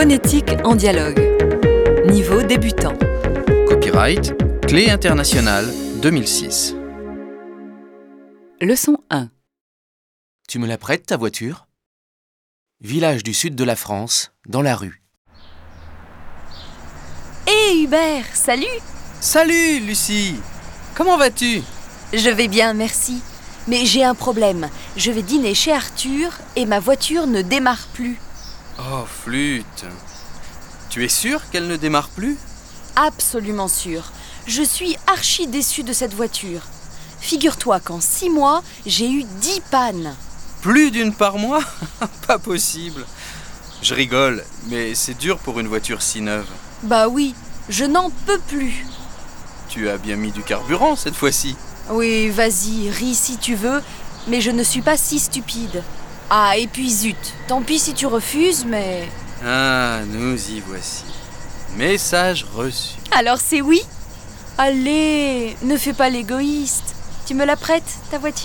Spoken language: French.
Phonétique en dialogue. Niveau débutant. Copyright Clé internationale 2006. Leçon 1. Tu me la prêtes, ta voiture ? Village du sud de la France, dans la rue. Hé Hubert, salut! Salut Lucie. Comment vas-tu ? Je vais bien, merci. Mais j'ai un problème. Je vais dîner chez Arthur et ma voiture ne démarre plus. Oh flûte. Tu es sûre qu'elle ne démarre plus ? Absolument sûr. Je suis archi déçue de cette voiture. Figure-toi qu'en 6 mois, j'ai eu 10 pannes. Plus d'une par mois ? Pas possible. Je rigole, mais c'est dur pour une voiture si neuve. Bah oui, je n'en peux plus. Tu as bien mis du carburant cette fois-ci. Oui, vas-y, ris si tu veux, mais je ne suis pas si stupide. Ah, et puis zut, tant pis si tu refuses, mais... Ah, nous y voici. Message reçu. Alors c'est oui ? Allez, ne fais pas l'égoïste. Tu me la prêtes, ta voiture ?